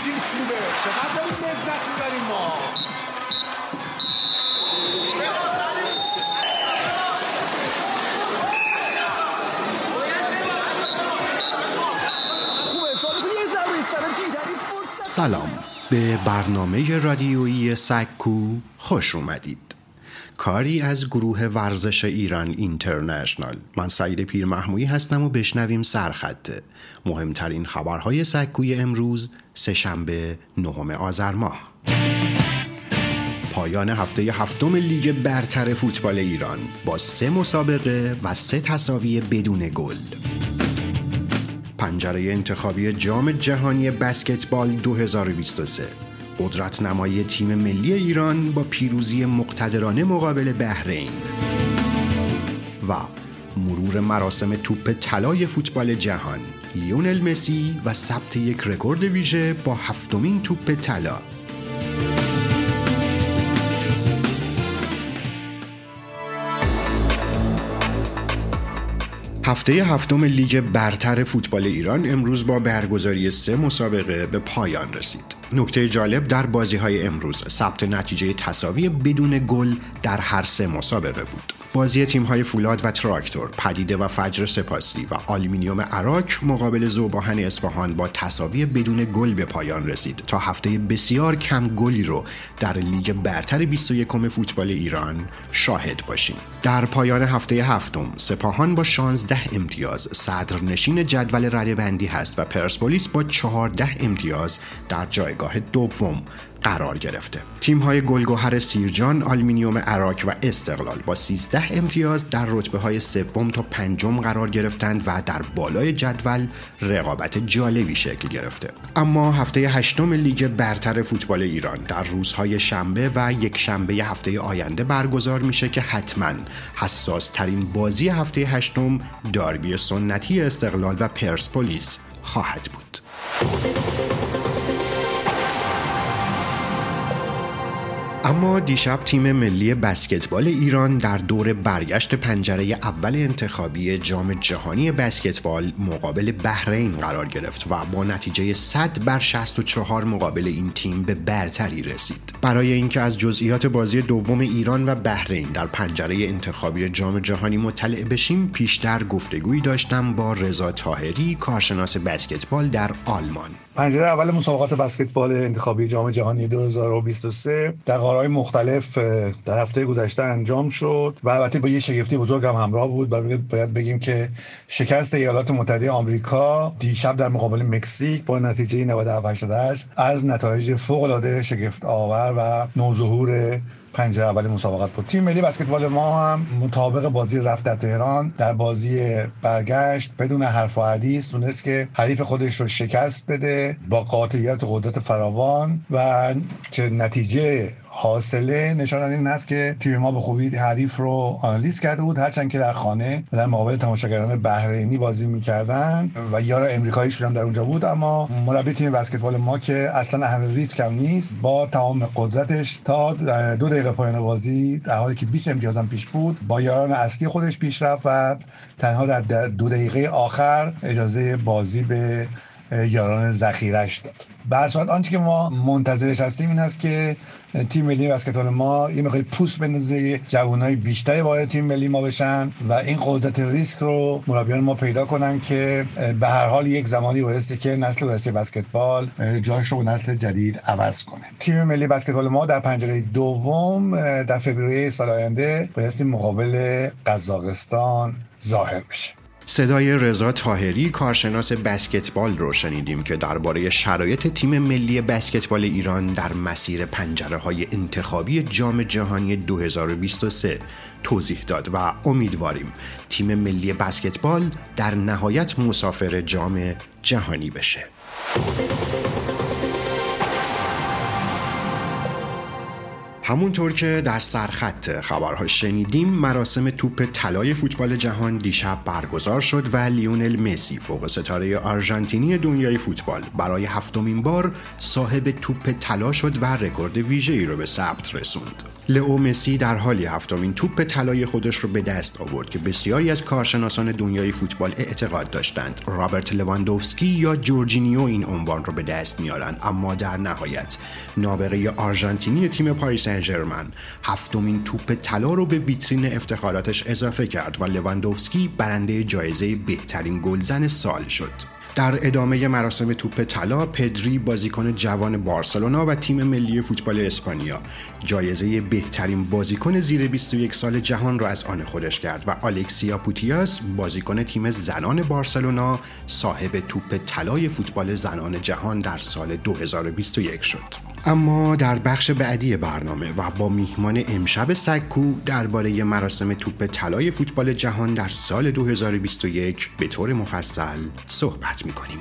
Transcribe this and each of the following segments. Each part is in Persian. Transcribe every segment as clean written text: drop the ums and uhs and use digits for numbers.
خوبه، چقدر داریم لذت میبریم ما. سلام، به برنامه رادیویی سگ‌کو خوش اومدید. کاری از گروه ورزش ایران اینترنشنال. من سعید پیرمحمودی هستم و بشنویم سرخط مهمترین خبرهای سگ‌کوی امروز سه‌شنبه 9 آذر ماه. پایان هفته هفتم لیگ برتر فوتبال ایران با 3 مسابقه و 3 تساوی بدون گل. پنجره انتخابی جام جهانی بسکتبال 2023. قدرت نمایی تیم ملی ایران با پیروزی مقتدرانه مقابل بحرین و مرور مراسم توپ طلای فوتبال جهان، لیونل مسی و ثبت یک رکورد ویژه با 7مین توپ طلا. هفته هفتم لیگ برتر فوتبال ایران امروز با برگزاری 3 مسابقه به پایان رسید. نکته جالب در بازی‌های امروز ثبت نتیجه تساوی بدون گل در هر 3 مسابقه بود. بازی تیم‌های فولاد و تراکتور، پدیده و فجر سپاسی و آلومینیوم عراق مقابل ذوب‌آهن اصفهان با تساوی بدون گل به پایان رسید تا هفته بسیار کم گلی رو در لیگ برتر 21 فوتبال ایران شاهد باشیم. در پایان هفته هفتم سپاهان با 16 امتیاز صدرنشین جدول رده‌بندی هست و پرسپولیس با 14 امتیاز در جایگاه دوم قرار گرفته. تیم‌های گلگهر سیرجان، آلومینیوم عراق و استقلال با 13 امتیاز در رتبه‌های سوم تا پنجم قرار گرفتند و در بالای جدول رقابت جالبی شکل گرفته. اما هفته هشتم لیگ برتر فوتبال ایران در روزهای شنبه و یک شنبه هفته آینده برگزار میشه که حتماً حساس ترین بازی هفته هشتم داربی سنتی استقلال و پرسپولیس خواهد بود. اما دیشب تیم ملی بسکتبال ایران در دور برگشت پنجره اول انتخابی جام جهانی بسکتبال مقابل بحرین قرار گرفت و با نتیجه 100-64 مقابل این تیم به برتری رسید. برای اینکه از جزئیات بازی دوم ایران و بحرین در پنجره انتخابی جام جهانی مطلع بشیم، پیشتر گفتگویی داشتم با رضا طاهری، کارشناس بسکتبال در آلمان. پنجره اول مسابقات بسکتبال انتخابی جام جهانی 2023 در قاره‌های مختلف در هفته گذشته انجام شد و البته با یه شگفتی بزرگ هم همراه بود. باید بگیم که شکست ایالات متحده آمریکا دیشب در مقابل مکزیک با نتیجه 97-88 از نتایج فوق‌العاده شگفت آور و نوظهور پنجره اول مسابقات بود. تیم ملی بسکتبال ما هم مطابق بازی رفت در تهران در بازی برگشت بدون حرف و حدیث تونست که حریف خودش رو شکست بده با قاطعیت و قدرت فراوان و چه نتیجه حاصله نشان این است که تیم ما به خوبی حریف رو آنالیز کرده بود، هرچند که در خانه در مقابل تماشاگران بحرینی بازی می‌کردن و یار آمریکاییشون هم در اونجا بود. اما مربی تیم بسکتبال ما که اصلا اهل ریسک هم نیست، با تمام قدرتش تا 2 دقیقه پایان بازی در حالی که 20 امتیاز هم پیش بود با یاران اصلی خودش پیش رفت و تنها در 2 دقیقه آخر اجازه بازی به یاران ذخیره‌اش داد. به هر صورت آنچه که ما منتظرش هستیم این است که تیم ملی بسکتبال ما یه مقدار پوست بندازه، جوانای بیشتری وارد تیم ملی ما بشن و این قدرت ریسک رو مربیان ما پیدا کنن که به هر حال یک زمانی بایستی که نسل گذشته بسکتبال جاش رو نسل جدید عوض کنه. تیم ملی بسکتبال ما در پنجره دوم در فوریه سال آینده بایستی مقابل قزاقستان ظاهر بشه. صدای رضا طاهری، کارشناس بسکتبال رو شنیدیم که درباره شرایط تیم ملی بسکتبال ایران در مسیر پنجره‌های انتخابی جام جهانی 2023 توضیح داد و امیدواریم تیم ملی بسکتبال در نهایت مسافر جام جهانی بشه. همونطور که در سرخط خبرها شنیدیم، مراسم توپ طلای فوتبال جهان دیشب برگزار شد و لیونل مسی، فوق ستاره آرژانتینی دنیای فوتبال، برای 7مین بار صاحب توپ طلا شد و رکورد ویژه‌ای رو به ثبت رسوند. لئو مسی در حالی هفتمین توپ طلای خودش رو به دست آورد که بسیاری از کارشناسان دنیای فوتبال اعتقاد داشتند رابرت لواندوفسکی یا جورجینیو این عنوان رو به دست میارن، اما در نهایت نابغه آرژانتینی تیم پاریس سن ژرمن هفتمین توپ طلا رو به ویترین افتخاراتش اضافه کرد و لواندوفسکی برنده جایزه بهترین گلزن سال شد. در ادامه مراسم توپ طلا، پدری بازیکن جوان بارسلونا و تیم ملی فوتبال اسپانیا جایزه بهترین بازیکن زیر 21 سال جهان را از آن خودش کرد و آلکسیا پوتیاس بازیکن تیم زنان بارسلونا صاحب توپ طلای فوتبال زنان جهان در سال 2021 شد. اما در بخش بعدی برنامه و با میهمان امشب سگ‌کو درباره مراسم توپ طلای فوتبال جهان در سال 2021 به طور مفصل صحبت می‌کنیم.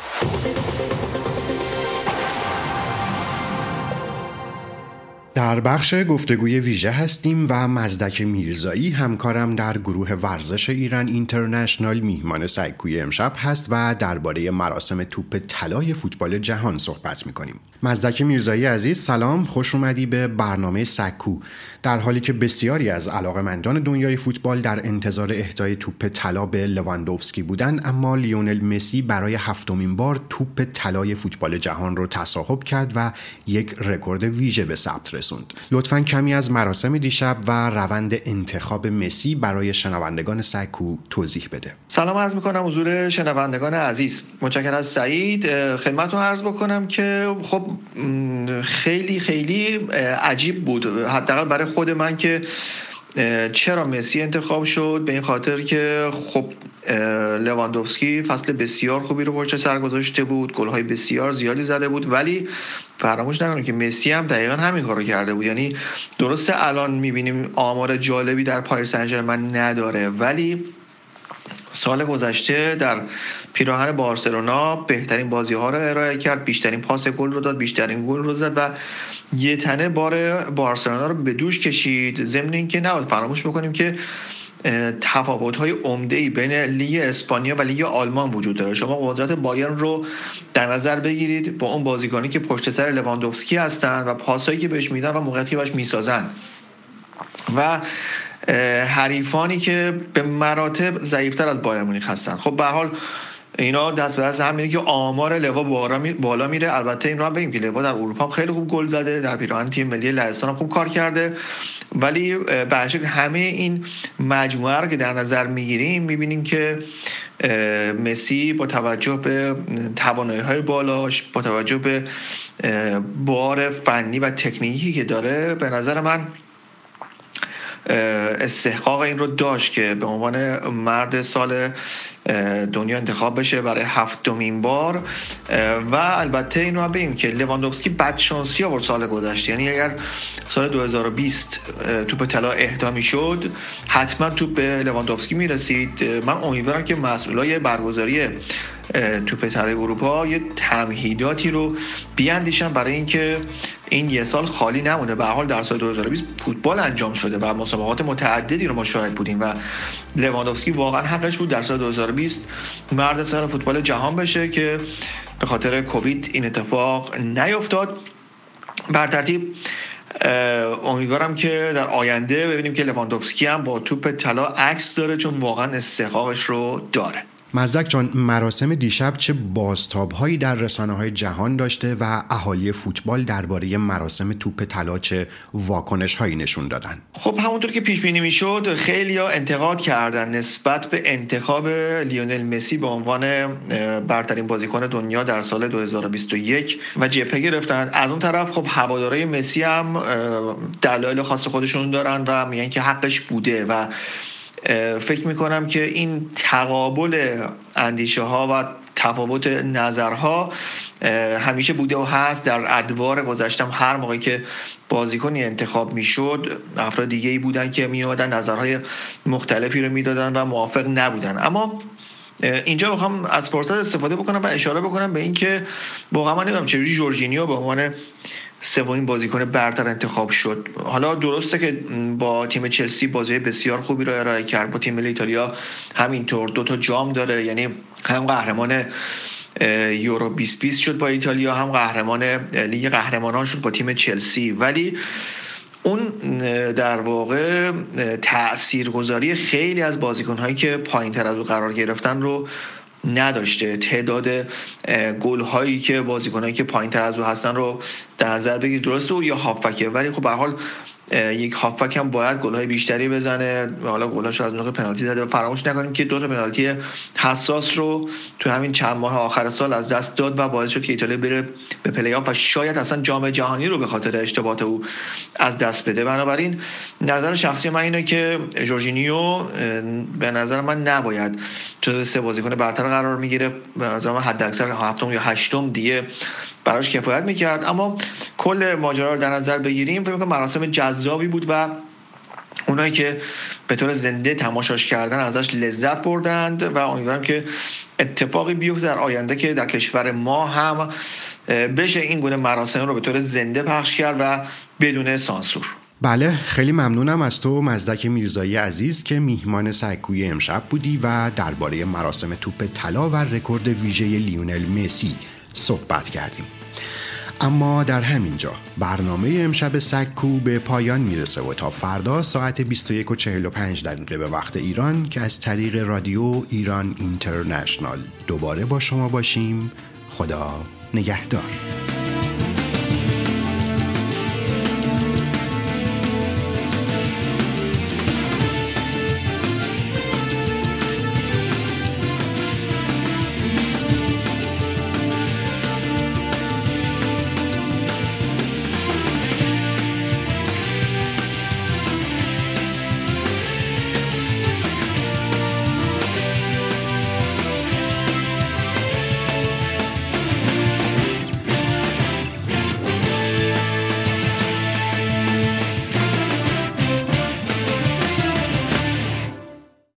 در بخش گفتگوی ویژه هستیم و مزدک میرزایی همکارم در گروه ورزش ایران اینترنشنال میهمان سگ‌کوی امشب هست و درباره مراسم توپ طلای فوتبال جهان صحبت می‌کنیم. مزدک میرزایی عزیز سلام، خوش اومدی به برنامه سگ‌کو. در حالی که بسیاری از علاقه‌مندان دنیای فوتبال در انتظار اهدای توپ طلا به لواندوفسکی بودند، اما لیونل مسی برای هفتمین بار توپ طلای فوتبال جهان رو تصاحب کرد و یک رکورد ویژه به ثبت رسوند. لطفاً کمی از مراسم دیشب و روند انتخاب مسی برای شنوندگان سگ‌کو توضیح بده. سلام عرض می‌کنم حضور شنوندگان عزیز. متشکرم از سعید. خدمتتون عرض بکنم که خب خیلی خیلی عجیب بود، حداقل برای خود من، که چرا مسی انتخاب شد. به این خاطر که خب لواندوفسکی فصل بسیار خوبی رو پشت سر گذاشته بود، گل‌های بسیار زیادی زده بود، ولی فراموش نکنید که مسی هم دقیقاً همین کارو کرده بود. یعنی درسته الان می‌بینیم آمار جالبی در پاریس سن ژرمن نداره، ولی سال گذشته در پیراهن بارسلونا بهترین بازی‌ها رو ارائه کرد، بیشترین پاس گل رو داد، بیشترین گل رو زد و یه تنه بار بارسلونا رو به دوش کشید. ضمن اینکه نباید فراموش بکنیم که تفاوت‌های عمده‌ای بین لیگ اسپانیا و لیگ آلمان وجود داره. شما قدرت بایرن رو در نظر بگیرید با اون بازیکنی که پشت سر لواندوفسکی هستن و پاسایی که بهش میدن و موقعیتی که بهش میسازن و حریفانی که به مراتب ضعیف‌تر از بایرن مونیخ هستن. خب به هر حال اینا دست به دست هم میده که آمار لوا بالا میره. البته این رو هم بگیم که لوا در اروپا خیلی خوب گل زده، در پیراهن تیم ملی لهستان هم خوب کار کرده، ولی به هر شکل همه این مجموعه رو که در نظر میگیریم میبینیم که مسی با توجه به توانایی‌های بالاش، با توجه به بار فنی و تکنیکی که داره، به نظر من استحقاق این رو داشت که به عنوان مرد سال دنیا انتخاب بشه برای هفتمین بار. و البته این رو هم بگیم که لواندوفسکی بدشانسی آورد سال گذشته. یعنی اگر سال 2020 توپ طلا اهدا میشد، حتما توپ به لواندوفسکی میرسید. من امیدوارم که مسئولای برگزاری توپ طلای اروپا یه تمهیداتی رو بیاندیشن برای اینکه این یه سال خالی نمونه. به هر حال در سال 2020 فوتبال انجام شده و مسابقات متعددی رو ما شاهد بودیم و لواندوفسکی واقعا حقش بود در سال 2020 مرد سال فوتبال جهان بشه که به خاطر کووید این اتفاق نیفتاد. بر ترتیب امیدوارم که در آینده ببینیم که لواندوفسکی هم با توپ طلا عکس داره، چون واقعا استحقاقش رو داره. مزدک جان، مراسم دیشب چه بازتاب‌هایی در رسانه‌های جهان داشته و اهالی فوتبال درباره مراسم توپ طلا چه واکنش‌هایی نشون دادن؟ خب همونطور که پیش بینی میشد، خیلی‌ها انتقاد کردن نسبت به انتخاب لیونل مسی به عنوان برترین بازیکن دنیا در سال 2021 و جبهه گرفتن. از اون طرف خب هوادارهای مسی هم دلایل خاص خودشون دارن و میگن که حقش بوده و فکر میکنم که این تقابل اندیشه ها و تفاوت نظرها همیشه بوده و هست. در ادوار گذشتم هر موقعی که بازیکنی انتخاب میشد، افراد دیگه ای بودن که میومدن نظرهای مختلفی رو میدادن و موافق نبودن. اما اینجا میخوام از فرصت استفاده بکنم و اشاره بکنم به این که واقعا من نمیدونم چجوری جورجینیو به عنوان سومین بازیکن برتر انتخاب شد. حالا درسته که با تیم چلسی بازی بسیار خوبی رو ارائه کرد، با تیم ملی ایتالیا همینطور 2 جام داره، یعنی هم قهرمان یورو 2020 شد با ایتالیا، هم قهرمان لیگ قهرمانان شد با تیم چلسی. ولی اون در واقع تاثیرگذاری خیلی از بازیکن‌هایی که پایین‌تر از او قرار گرفتن رو نداشته. تعداد گل‌هایی که بازیکنایی که پایین‌تر از او هستن رو در نظر بگیر، درسته او یا هافبکه، ولی خب به هر حال یک هافبک هم باید گل‌های بیشتری بزنه. حالا گل‌هاش از نقطه پنالتی زده و فراموش نکنیم که 2 تا پنالتی حساس رو تو همین چند ماه آخر سال از دست داد و باعث شد که ایتالیا بره به پلی‌آف و شاید اصلا جام جهانی رو به خاطر اشتباهات او از دست بده. بنابراین نظر شخصی من اینه که جورجینیو به نظر من نباید جزو 3 بازیکن برتر قرار میگیره. به نظر من حداکثر 7م یا 8م دیگه براش کفایت میکرد. اما کل ماجرا رو در نظر بگیریم، فکر می‌کنم مراسم جذابی بود و اونایی که به طور زنده تماشاش کردن ازش لذت بردند و امیدوارم که اتفاقی بیفته در آینده که در کشور ما هم بشه این گونه مراسم رو به طور زنده پخش کرد و بدون سانسور. بله، خیلی ممنونم از تو مزدک میرزایی عزیز که میهمان سگ‌گوی امشب بودی و درباره مراسم توپ طلا و رکورد ویژه لیونل مسی صحبت کردیم. اما در همین جا برنامه امشب سگ‌کو به پایان میرسه و تا فردا ساعت 21:45 به وقت ایران که از طریق رادیو ایران اینترنشنال دوباره با شما باشیم. خدا نگهدار.